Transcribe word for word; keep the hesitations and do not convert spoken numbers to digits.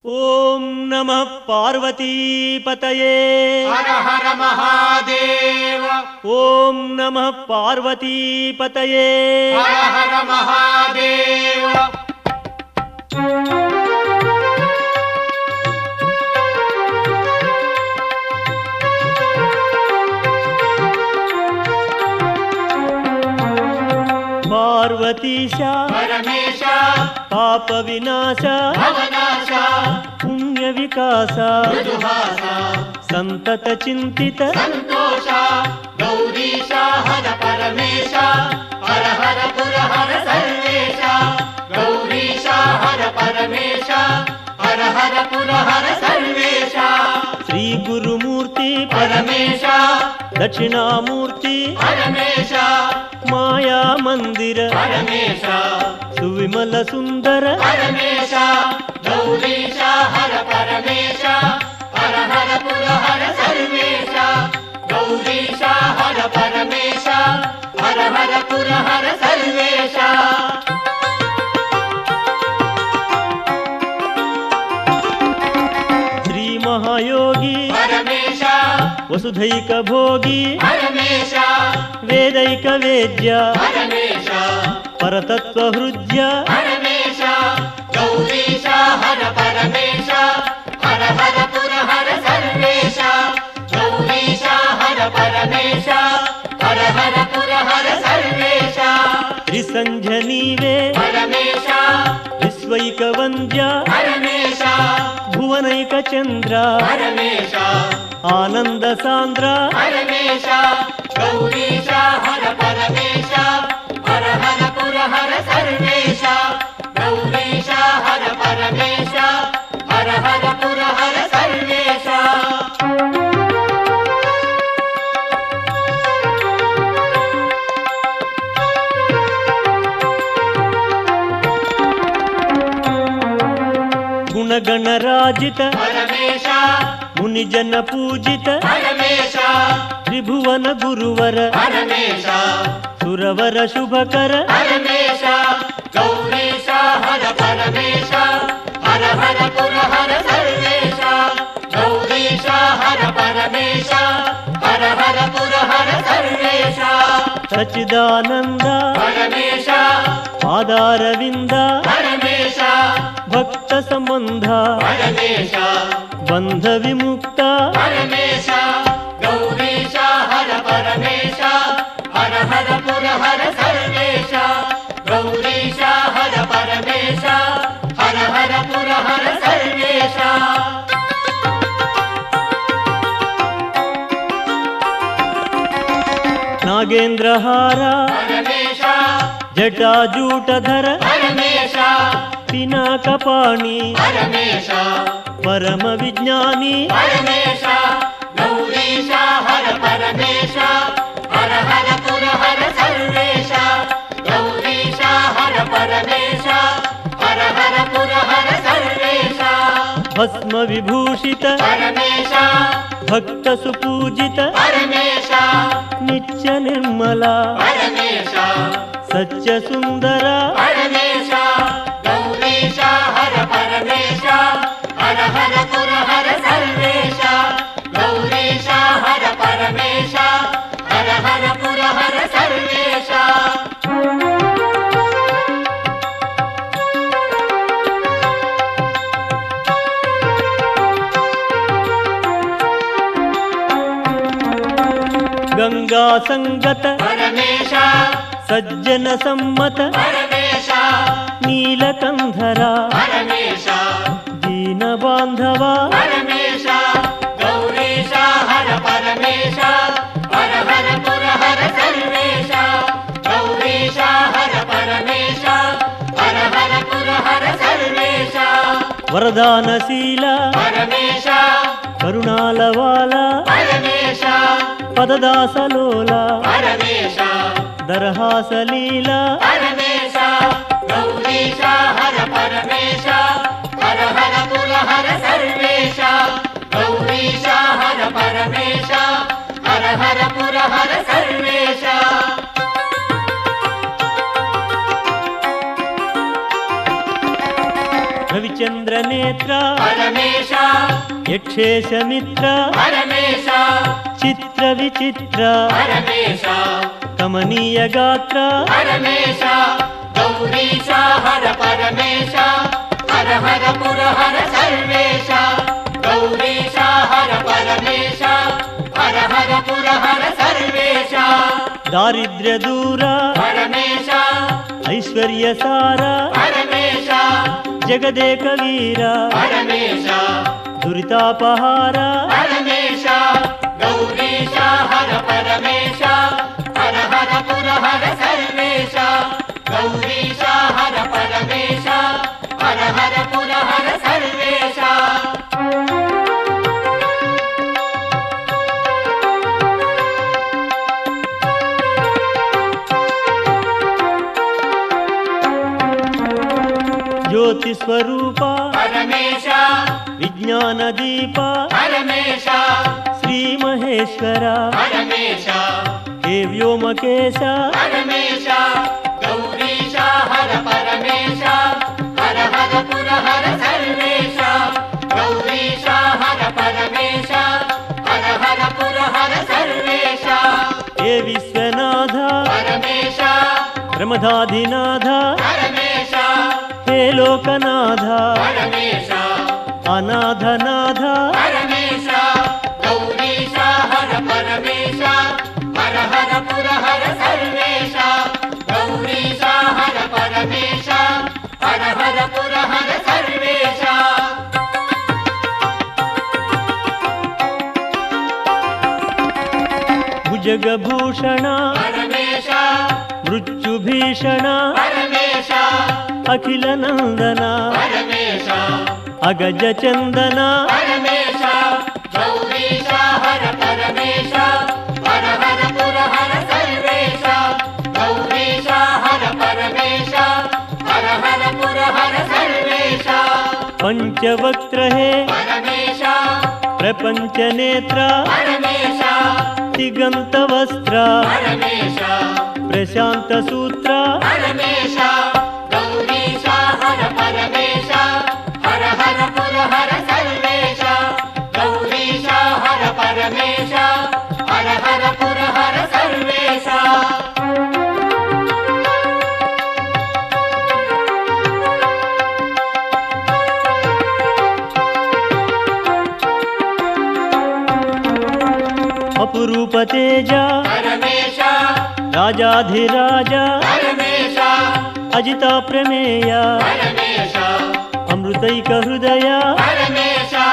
ओम नमः पार्वतीपतये हर हर महादेव। ओम नमः पार्वतीपतये हर हर महादेव। पार्वतीशा परमेशा पाप विनाशा भवनाशा पुण्य विकासा मृदुहासा संतत चिंतित संतोषा गौरीशा हर परमेशा हर हर पुर हर सर्वेशा गौरीशा हर परमेशा हर हर पुर हर सर्वेशा श्री गुरुमूर्ति परमेशा दक्षिणामूर्ति परमेशा माया मंदिर परमेशा सुविमल सुंदर परमेशा गौरीशा हर परमेशा हर हर पुर हर सर्वेशा गौरीशा हर परमेशा हर हर पुर हर सर्वेशा श्री महायोगी परमेशा वसुधैक भोगी परमेशा वेदैक वेद्य परमेशा परतत्व हृद्य परमेशा गौरीशा हर परमेशा हर हर पुर हर सर्वेशा गौरीशा हर परमेशा हर हर पुर हर सर्वेशा त्रिसंजनीवे परमेशा विश्वैक वन्द्य परमेशा भुवनैक चंद्र परमेशा आनंद सांद्र परमेशा गौरीशा हर परमेशा हर हर पुर हर सर्वेशा गौरीशा हर परमेशा हर हर पुर हर सर्वेशा गुणगणराजित परमेशा मुनिजन पूजित परमेशा त्रिभुवन गुरुवर परमेशा सुरवर शुभकर परमेशा गौरीशा हर परमेशा हर हर पुर हर सर्वेशा गौरीशा हर परमेशा हर हर पुर हर सर्वेशा सच्चिदानंद परमेशा पादारविंद परमेशा भक्त संबंध परमेशा बंध विमुक्त परमेशा गौरीशा हर परमेशा हर हर पुर हर सर्वेशा गौरीशा हर परमेशा हर हर पुर हर सर्वेशा नागेंद्रहार परमेशा जटाजूटधर परमेशा पिनाकपाणि परमेशा परम विज्ञानी परमेशा गौरीशा हर परमेशा हर हर पुर हर सर्वेशा गौरीशा हर परमेशा हर हर पुर हर सर्वेशा भस्म विभूषित परमेशा भक्त सुपूजित परमेशा नित्य निर्मला परमेशा सच्च सुंदर परमेशा गौरीशा हर परमेशा हर हर पुर हर सर्वेशा गौरीशा हर परमेशा हर हर पुर हर सर्वेशा गंगा संगत परमेशा सज्जन सम्मत परमेशा नीलकंधरा परमेशा दीन बांधवा परमेशा गौरीशा हर परमेशा हर हर पुर हर सर्वेशा गौरीशा हर परमेशा हर हर पुर हर सर्वेशा वरदानशील परमेशा करुणालवाला परमेशा पददासलोला परमेशा दरहासलीला परमेशा गौरीशा हर परमेशा हर हर पुर हर सर्वेशा गौरीशा हर परमेशा हर हर पुर हर सर्वेशा रविचंद्र వరనేత్ర పరమేశ యక్షేశ మిత్ర పరమేశ చిత్ర విచిత్ర పరమేశ కమనీయ గాత్ర పరమేశ గౌరీశ హర పరమేశ హర హర పురహర సర్వేశ గౌరీశ హర పరమేశ హర హర పురహర సర్వేశ దారిద్ర్య దూర పరమేశ ఐశ్వర్య సార పరమేశ జగదేక వీర పరమేశ దురితాపహార పరమేశ గౌరీశ హర పరమేశ హర హర పురహర సర్వేశ గౌరీశ హర పరమేశ హర హర పురహర సర్వేశ జ్యోతి స్వరూప పరమేశ విజ్ఞాన దీప పరమేశ శ్రీ మహేశ్వర పరమేశ హే వ్యోమకేశ పరమేశ గౌరీశ హర పరమేశ హర హర పురహర సర్వేశ గౌరీశ హర పరమేశ హర హర పురహర సర్వేశ హే విశ్వనాథ పరమేశ ప్రమదాధినాథ పరమేశ హే లోకనాథ పరమేశ అనాథనాథ పరమేశ గౌరీశ హర పరమేశ హర హర పురహర సర్వేశ గౌరీశ హర పరమేశ హర హర పురహర సర్వేశ భుజగభూషణ పరమేశ మృత్యుభీషణ పరమేశ అఖిల నందన పరమేశ అగజ చందన పరమేశ గౌరీశ హర పరమేశ హర హర పురహర సర్వేశ గౌరీశ హర పరమేశ హర హర పురహర సర్వేశ పంచవక్త్ర హే పరమేశ ప్రపంచ నేత్ర పరమేశ దిగంత వస్త్ర పరమేశ ప్రశాంత సూత్ర పరమేశ గౌరీశ హర పరమేశ హర హర పురహర సర్వేశ గౌరీశ హర పరమేశ హర హర పురహర సర్వేశ అపురూప తేజ పరమేశ రాజాధిరాజ పరమేశ అజిత ప్రమేయ పరమేశ అమృతైక హృదయ పరమేశ